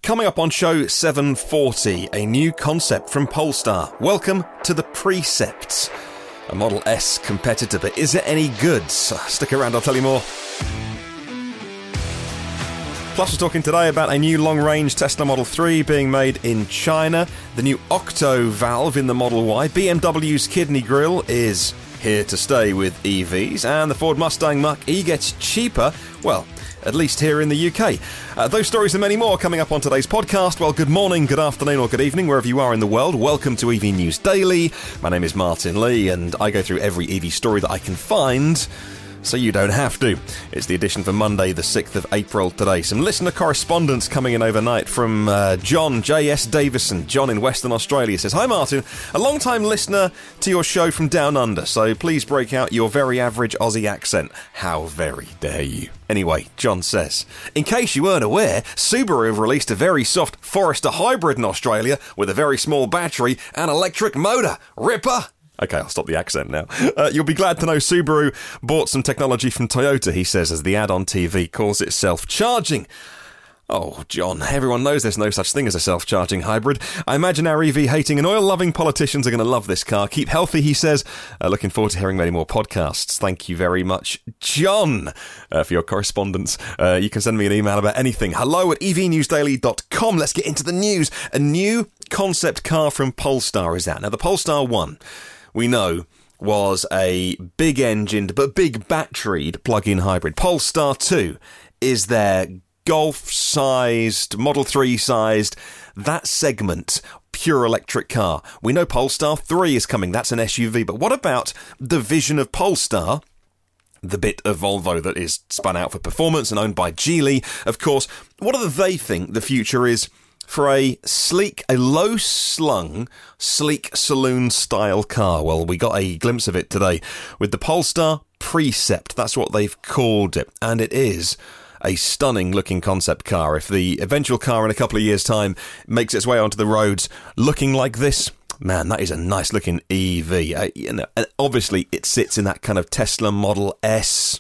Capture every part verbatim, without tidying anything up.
Coming up on show seven forty, a new concept from Polestar. Welcome to the Precepts, a Model S competitor, but is it any good? Stick around, I'll tell you more. Plus, we're talking today about a new long-range Tesla Model three being made in China, the new Octo valve in the Model Y, B M W's kidney grille is here to stay with E Vs, and the Ford Mustang Mach-E gets cheaper, well, at least here in the U K. Uh, those stories and many more coming up on today's podcast. Well, good morning, good afternoon or good evening, wherever you are in the world. Welcome to E V News Daily. My name is Martin Lee, and I go through every E V story that I can find, so you don't have to. It's the edition for Monday, the sixth of April today. Some listener correspondence coming in overnight from uh, John J S Davison. John in Western Australia says, "Hi Martin, a long-time listener to your show from Down Under, so please break out your very average Aussie accent." How very dare you. Anyway, John says, "In case you weren't aware, Subaru have released a very soft Forester hybrid in Australia with a very small battery and electric motor. Ripper!" Okay, I'll stop the accent now. Uh, you'll be glad to know Subaru bought some technology from Toyota, he says, as the ad on T V calls it self-charging. Oh, John, everyone knows there's no such thing as a self-charging hybrid. I imagine our E V-hating and oil-loving politicians are going to love this car. Keep healthy, he says. Uh, looking forward to hearing many more podcasts. Thank you very much, John, uh, for your correspondence. Uh, you can send me an email about anything. Hello at e v news daily dot com. Let's get into the news. A new concept car from Polestar is out. Now, the Polestar one, we know, was a big-engined but big batteried plug-in hybrid. Polestar two is their Golf-sized, Model three-sized, that segment, pure electric car. We know Polestar three is coming, that's an S U V, but what about the vision of Polestar, the bit of Volvo that is spun out for performance and owned by Geely, of course? What do they think the future is for a sleek, a low-slung, sleek saloon-style car? Well, we got a glimpse of it today with the Polestar Precept. That's what they've called it, and it is a stunning-looking concept car. If the eventual car in a couple of years' time makes its way onto the roads looking like this, man, that is a nice-looking E V. Uh, you know, and obviously, it sits in that kind of Tesla Model S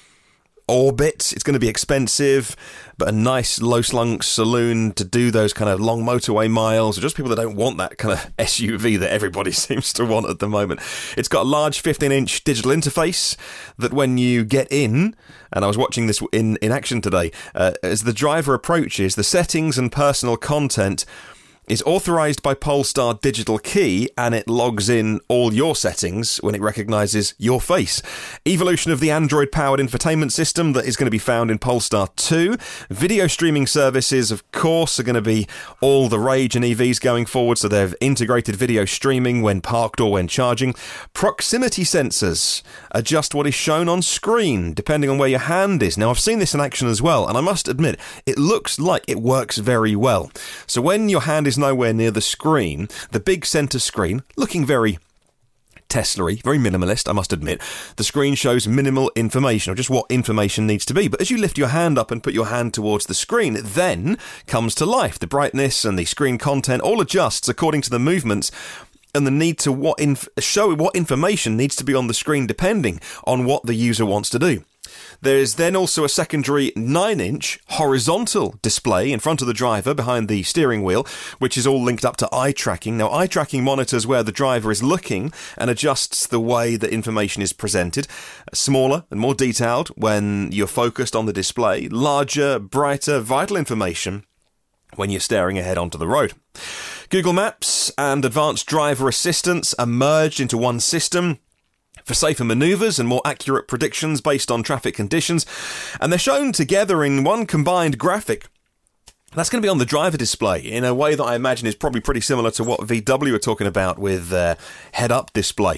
orbit. It's going to be expensive, but a nice low-slung saloon to do those kind of long motorway miles, or just people that don't want that kind of S U V that everybody seems to want at the moment. It's got a large fifteen-inch digital interface that when you get in, and I was watching this in, in action today, uh, as the driver approaches, the settings and personal content is authorized by Polestar Digital Key, and it logs in all your settings when it recognizes your face. Evolution of the Android-powered infotainment system that is going to be found in Polestar two. Video streaming services, of course, are going to be all the rage in E Vs going forward, so they've integrated video streaming when parked or when charging. Proximity sensors adjust what is shown on screen, depending on where your hand is. Now, I've seen this in action as well, and I must admit, it looks like it works very well. So when your hand is nowhere near the screen, the big centre screen, looking very Tesla-y, very minimalist, I must admit, the screen shows minimal information, or just what information needs to be. But as you lift your hand up and put your hand towards the screen, it then comes to life. The brightness and the screen content all adjusts according to the movements and the need to what inf- show what information needs to be on the screen depending on what the user wants to do. There is then also a secondary nine-inch horizontal display in front of the driver behind the steering wheel, which is all linked up to eye tracking. Now, eye tracking monitors where the driver is looking and adjusts the way that information is presented. Smaller and more detailed when you're focused on the display. Larger, brighter, vital information when you're staring ahead onto the road. Google Maps and Advanced Driver Assistance are merged into one system for safer manoeuvres and more accurate predictions based on traffic conditions, and they're shown together in one combined graphic. That's going to be on the driver display in a way that I imagine is probably pretty similar to what V W are talking about with their head-up display.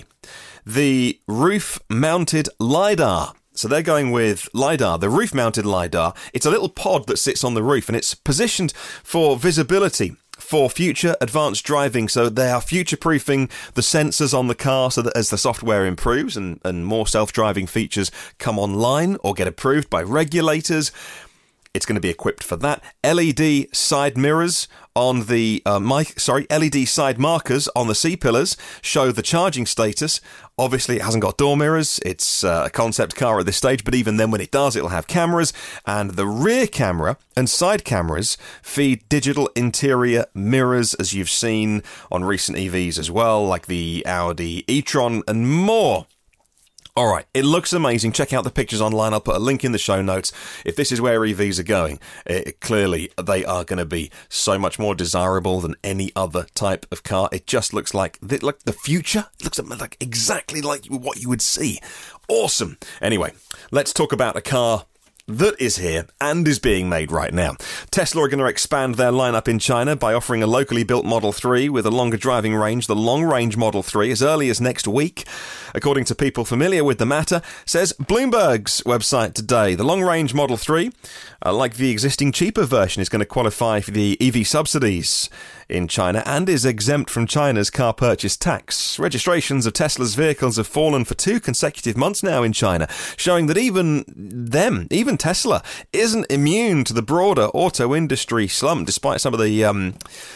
The roof-mounted LiDAR. So they're going with LiDAR, the roof-mounted LiDAR. It's a little pod that sits on the roof, and it's positioned for visibility for future advanced driving, so they are future-proofing the sensors on the car so that as the software improves and, and more self-driving features come online or get approved by regulators, it's going to be equipped for that. L E D side mirrors on the uh, mic, sorry, L E D side markers on the C-pillars show the charging status. Obviously, it hasn't got door mirrors. It's uh, a concept car at this stage, but even then, when it does, it'll have cameras. And the rear camera and side cameras feed digital interior mirrors, as you've seen on recent E Vs as well, like the Audi e-tron and more. All right, it looks amazing. Check out the pictures online. I'll put a link in the show notes. If this is where E Vs are going, it, clearly they are going to be so much more desirable than any other type of car. It just looks like the, like the future. It looks like exactly like what you would see. Awesome. Anyway, let's talk about a car that is here and is being made right now. Tesla are going to expand their lineup in China by offering a locally built Model three with a longer driving range. The long-range Model three, as early as next week, according to people familiar with the matter, says Bloomberg's website today. The long-range Model three, uh, like the existing cheaper version, is going to qualify for the E V subsidies in China and is exempt from China's car purchase tax. Registrations of Tesla's vehicles have fallen for two consecutive months now in China, showing that even them, even Tesla, isn't immune to the broader auto industry slump, despite some of the um,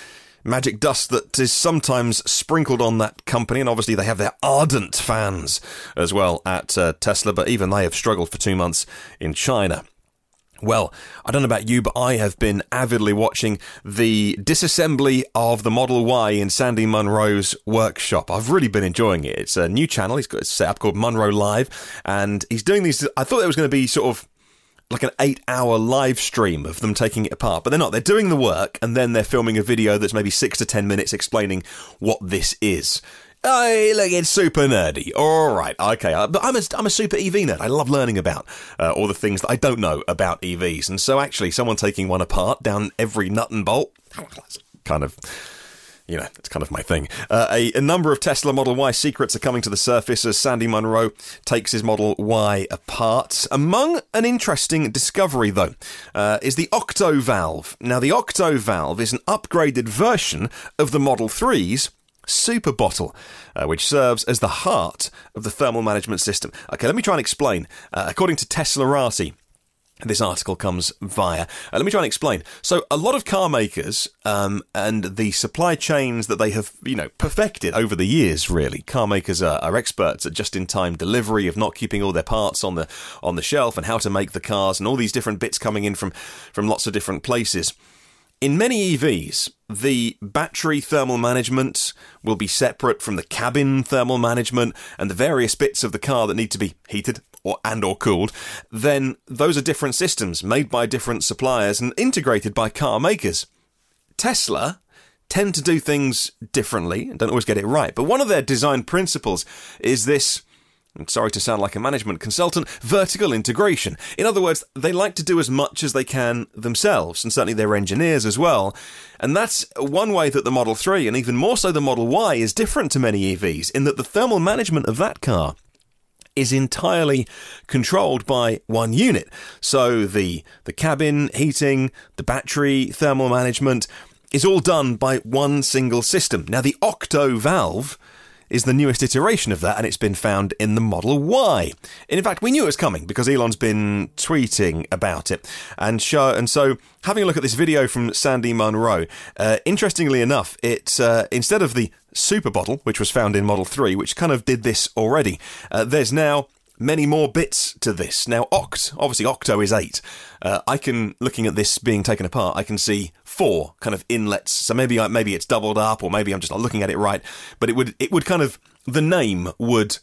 magic dust that is sometimes sprinkled on that company. And obviously they have their ardent fans as well at uh, Tesla, but even they have struggled for two months in China. Well, I don't know about you, but I have been avidly watching the disassembly of the Model Y in Sandy Munro's workshop. I've really been enjoying it. It's a new channel. He's got a setup called Munro Live, and he's doing these. I thought there was going to be sort of like an eight-hour live stream of them taking it apart, but they're not. They're doing the work, and then they're filming a video that's maybe six to ten minutes explaining what this is. Oh, look, it's super nerdy. All right, okay. But I'm a, I'm a super E V nerd. I love learning about uh, all the things that I don't know about E Vs. And so actually, someone taking one apart down every nut and bolt, kind of, you know, it's kind of my thing. Uh, a, a number of Tesla Model Y secrets are coming to the surface as Sandy Munro takes his Model Y apart. Among an interesting discovery, though, uh, is the Octo Valve. Now, the Octo Valve is an upgraded version of the Model three's Super Bottle, uh, which serves as the heart of the thermal management system. Okay, let me try and explain. Uh, according to Teslarati, this article comes via. Uh, let me try and explain. So, a lot of car makers um, and the supply chains that they have, you know, perfected over the years. Really, car makers are, are experts at just-in-time delivery, of not keeping all their parts on the on the shelf, and how to make the cars, and all these different bits coming in from from lots of different places. In many E Vs, the battery thermal management will be separate from the cabin thermal management and the various bits of the car that need to be heated or and or cooled. Then those are different systems made by different suppliers and integrated by car makers. Tesla tend to do things differently and don't always get it right. But one of their design principles is this, I'm sorry to sound like a management consultant, vertical integration. In other words, they like to do as much as they can themselves, and certainly their engineers as well. And that's one way that the Model three, and even more so the Model Y, is different to many E Vs, in that the thermal management of that car is entirely controlled by one unit. So the the cabin heating, the battery thermal management is all done by one single system. Now, the Octo Valve is the newest iteration of that, and it's been found in the Model Y. And in fact, we knew it was coming because Elon's been tweeting about it. And show, and so, having a look at this video from Sandy Munro, uh, interestingly enough, it uh, instead of the Super Bottle, which was found in Model three, which kind of did this already, uh, there's now many more bits to this. Now, Oct, obviously Octo is eight. Uh, I can, looking at this being taken apart, I can see four kind of inlets. So maybe I, maybe it's doubled up, or maybe I'm just not looking at it right. But it would it would kind of, the name would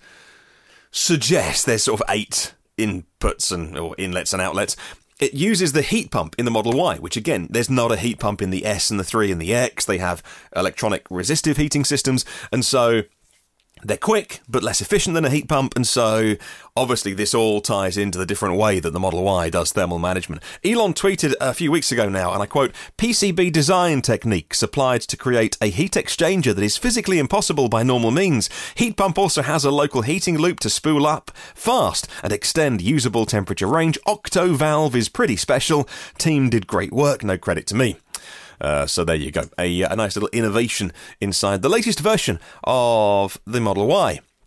suggest there's sort of eight inputs and or inlets and outlets. It uses the heat pump in the Model Y, which again, there's not a heat pump in the S and the three and the X. They have electronic resistive heating systems, and so they're quick, but less efficient than a heat pump, and so obviously this all ties into the different way that the Model Y does thermal management. Elon tweeted a few weeks ago now, and I quote, "P C B design techniques applied to create a heat exchanger that is physically impossible by normal means. Heat pump also has a local heating loop to spool up fast and extend usable temperature range. Octo Valve is pretty special. Team did great work, no credit to me." Uh, so there you go, a, a nice little innovation inside the latest version of the Model Y.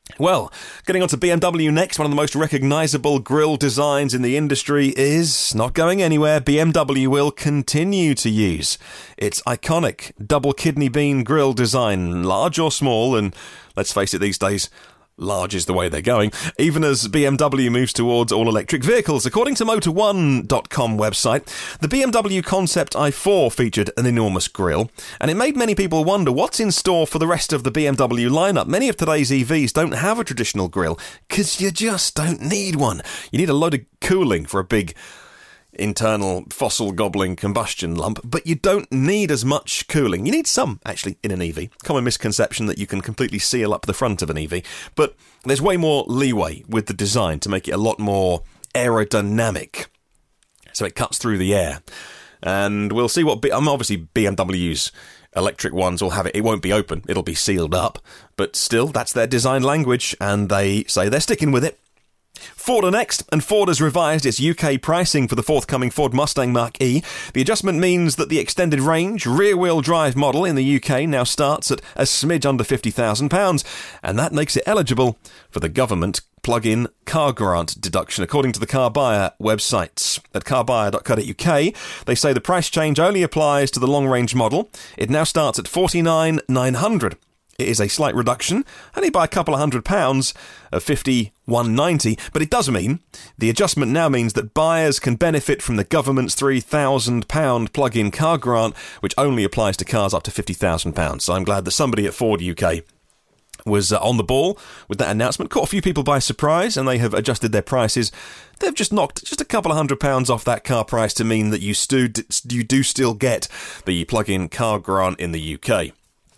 Well, getting on to B M W next, one of the most recognisable grille designs in the industry is not going anywhere. B M W will continue to use its iconic double kidney bean grille design, large or small, and let's face it, these days, large is the way they're going, even as B M W moves towards all-electric vehicles. According to motor one dot com website, the B M W Concept i four featured an enormous grille, and it made many people wonder what's in store for the rest of the B M W lineup. Many of today's E Vs don't have a traditional grille, because you just don't need one. You need a load of cooling for a big internal fossil-gobbling combustion lump, but you don't need as much cooling. You need some, actually, in an E V. Common misconception that you can completely seal up the front of an E V, but there's way more leeway with the design to make it a lot more aerodynamic, so it cuts through the air. And we'll see what... B- um, obviously, B M W's electric ones will have it. It won't be open. It'll be sealed up, but still, that's their design language, and they say they're sticking with it. Ford are next, and Ford has revised its U K pricing for the forthcoming Ford Mustang Mach-E. The adjustment means that the extended range, rear-wheel drive model in the U K now starts at a smidge under fifty thousand pounds, and that makes it eligible for the government plug-in car grant deduction. According to the Car Buyer websites at car buyer dot co dot U K, they say the price change only applies to the long-range model. It now starts at forty-nine thousand nine hundred pounds. It is a slight reduction, only by a couple of hundred pounds, of fifty-one ninety, but it does mean the adjustment now means that buyers can benefit from the government's three thousand pounds plug-in car grant, which only applies to cars up to fifty thousand pounds. So I'm glad that somebody at Ford U K was uh, on the ball with that announcement. Caught a few people by surprise, and they have adjusted their prices. They've just knocked just a couple of hundred pounds off that car price to mean that you, stu- you do still get the plug-in car grant in the U K.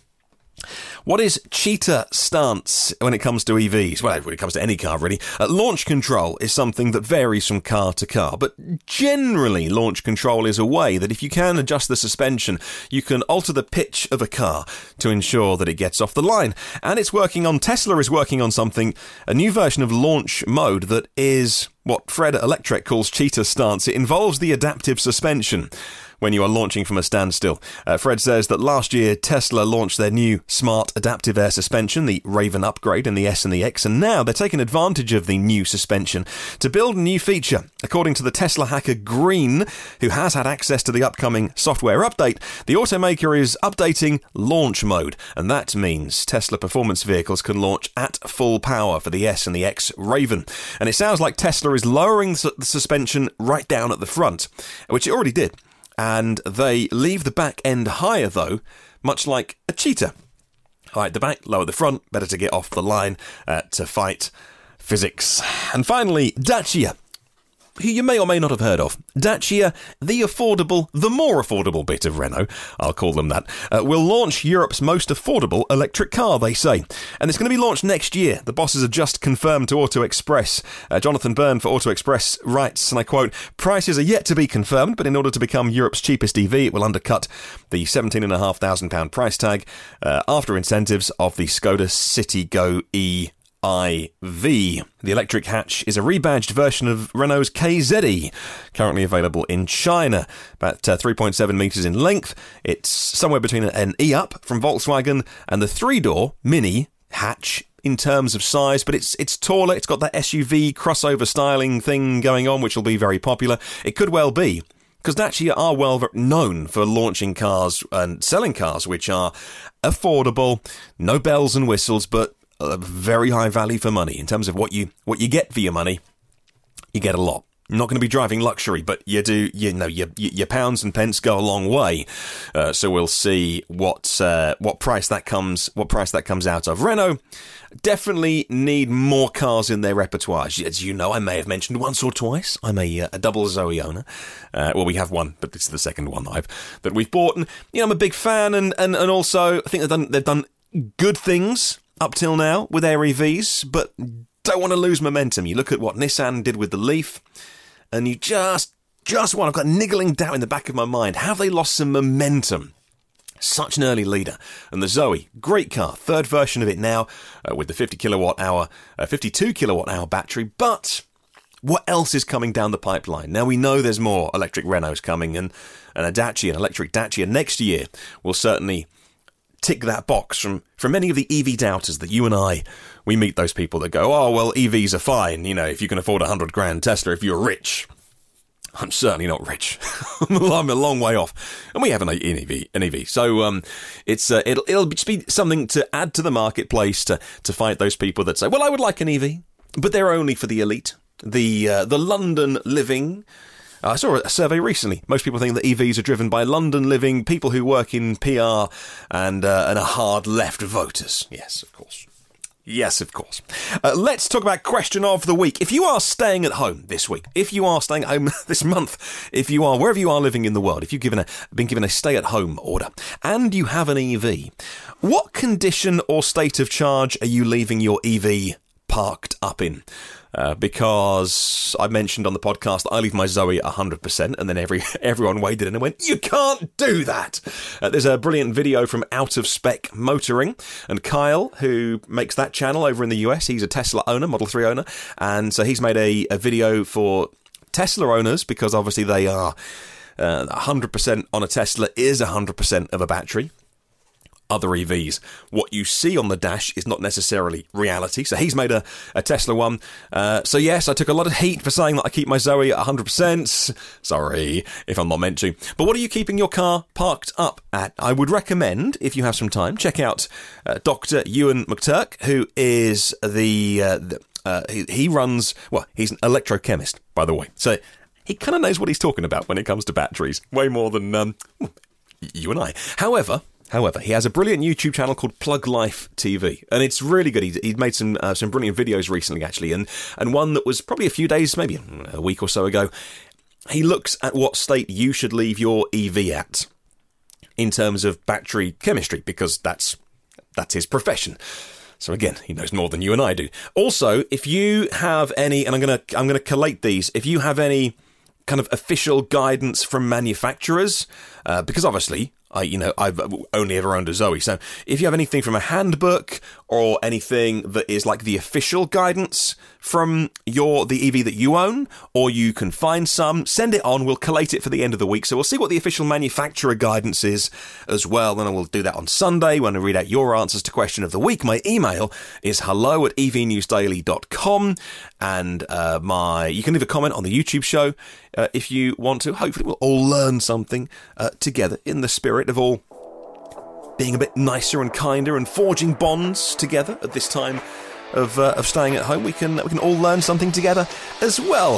What is Cheetah stance when it comes to E Vs? Well, when it comes to any car, really. Uh, launch control is something that varies from car to car, but generally launch control is a way that if you can adjust the suspension, you can alter the pitch of a car to ensure that it gets off the line. And it's working on, Tesla is working on something, a new version of launch mode that is what Fred at Electrek calls Cheetah stance. It involves the adaptive suspension when you are launching from a standstill. Uh, Fred says that last year Tesla launched their new smart adaptive air suspension, the Raven upgrade in the S and the X, and now they're taking advantage of the new suspension to build a new feature. According to the Tesla hacker Green, who has had access to the upcoming software update, the automaker is updating launch mode, and that means Tesla performance vehicles can launch at full power for the S and the X Raven. And it sounds like Tesla is lowering the suspension right down at the front, which it already did. And they leave the back end higher, though, much like a Cheetah. High at the back, lower the front, better to get off the line uh, to fight physics. And finally, Dacia, who you may or may not have heard of. Dacia, the affordable, the more affordable bit of Renault, I'll call them that, uh, will launch Europe's most affordable electric car, they say. And it's going to be launched next year. The bosses have just confirmed to Auto Express. Uh, Jonathan Byrne for Auto Express writes, and I quote, "Prices are yet to be confirmed, but in order to become Europe's cheapest E V, it will undercut the seventeen thousand five hundred pounds price tag uh, after incentives of the Skoda Citigo E I V. The electric hatch is a rebadged version of Renault's K Z E, currently available in China. About uh, three point seven metres in length. It's somewhere between an E-Up from Volkswagen and the three-door Mini hatch in terms of size, but it's it's taller. It's got that S U V crossover styling thing going on, which will be very popular. It could well be, because Dacia are well known for launching cars and selling cars which are affordable, no bells and whistles, but a very high value for money. In terms of what you what you get for your money, you get a lot. You're not going to be driving luxury, but you do, you know, your your pounds and pence go a long way. Uh, so we'll see what uh, what price that comes what price that comes out of. Renault definitely need more cars in their repertoire. As you know, I may have mentioned once or twice, I'm a, a double Zoe owner. Uh, well, we have one, but this is the second one that I've that we've bought, and you know, I'm a big fan, and and, and also I think they've done they've done good things up till now with their E Vs, but don't want to lose momentum. You look at what Nissan did with the Leaf, and you just, just want, I've got a niggling doubt in the back of my mind, have they lost some momentum? Such an early leader. And the Zoe, great car, third version of it now, uh, with the fifty kilowatt hour, uh, fifty-two kilowatt hour battery, but what else is coming down the pipeline? Now we know there's more electric Renaults coming, and, and a Dacia, an electric Dacia next year will certainly tick that box from, from many of the E V doubters that you and I, we meet those people that go, oh, well, E Vs are fine, you know, if you can afford a hundred grand Tesla, if you're rich. I'm certainly not rich. I'm a long way off. And we have an E V, an E V. So, um, it's, uh, it'll, it'll just be something to add to the marketplace to, to fight those people that say, well, I would like an E V, but they're only for the elite. The, uh, the London living. Uh, I saw a survey recently. Most people think that E Vs are driven by London living, people who work in P R and, uh, and are hard left voters. Yes, of course. Yes, of course. Uh, let's talk about question of the week. If you are staying at home this week, if you are staying at home this month, if you are wherever you are living in the world, if you've given a, been given a stay-at-home order and you have an E V, what condition or state of charge are you leaving your E V parked up in? Uh, because I mentioned on the podcast that I leave my Zoe at one hundred percent, and then every everyone weighed in and went, you can't do that! Uh, there's a brilliant video from Out of Spec Motoring, and Kyle, who makes that channel over in the U S, he's a Tesla owner, Model three owner, and so he's made a, a video for Tesla owners, because obviously they are uh, one hundred percent on a Tesla is one hundred percent of a battery. Other E Vs, what you see on the dash is not necessarily reality. So he's made a, a Tesla one. Uh, so yes, I took a lot of heat for saying that I keep my Zoe at one hundred percent. Sorry if I'm not meant to. But what are you keeping your car parked up at? I would recommend, if you have some time, check out uh, Doctor Ewan McTurk, who is the... Uh, the uh, he, he runs... Well, he's an electrochemist, by the way. So he kind of knows what he's talking about when it comes to batteries. Way more than um, you and I. However... However, he has a brilliant YouTube channel called Plug Life T V, and it's really good. He's, he's made some uh, some brilliant videos recently, actually, and, and one that was probably a few days, maybe a week or so ago. He looks at what state you should leave your E V at in terms of battery chemistry, because that's that's his profession. So again, he knows more than you and I do. Also, if you have any, and I'm gonna I'm gonna collate these, if you have any kind of official guidance from manufacturers, uh, because obviously, I, you know, I've only ever owned a Zoe. So if you have anything from a handbook or anything that is like the official guidance from your the E V that you own, or you can find some, send it on. We'll collate it for the end of the week. So we'll see what the official manufacturer guidance is as well. Then I will do that on Sunday when I read out your answers to question of the week. My email is hello at e v news daily dot com, and uh, my you can leave a comment on the YouTube show uh, if you want to. Hopefully we'll all learn something uh, together in the spirit of all being a bit nicer and kinder and forging bonds together at this time of uh, of staying at home. We can we can all learn something together as well.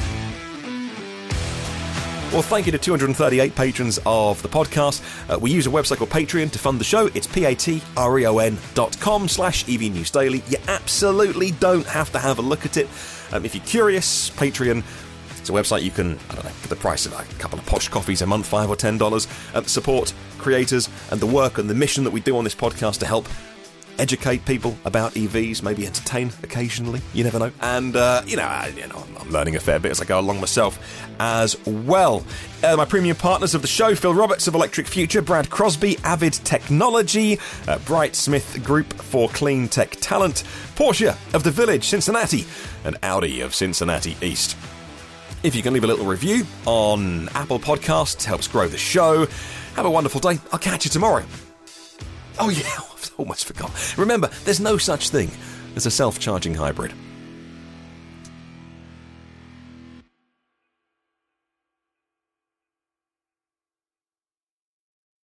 Well, thank you to two hundred thirty-eight patrons of the podcast. Uh, we use a website called Patreon to fund the show. It's p-a-t-r-e-o-n dot com slash evnewsdaily. You absolutely don't have to have a look at it. Um, if you're curious, Patreon, it's a website you can, I don't know, for the price of like a couple of posh coffees a month, five or ten dollars, uh, support creators and the work and the mission that we do on this podcast to help educate people about E Vs, maybe entertain occasionally, you never know. And, uh, you know, I, you know, I'm learning a fair bit as I go along myself as well. Uh, my premium partners of the show, Phil Roberts of Electric Future, Brad Crosby, Avid Technology, uh, Bright Smith Group for Clean Tech Talent, Porsche of the Village, Cincinnati, and Audi of Cincinnati East. If you can leave a little review on Apple Podcasts, helps grow the show. Have a wonderful day. I'll catch you tomorrow. Oh yeah, I almost forgot. Remember, there's no such thing as a self-charging hybrid.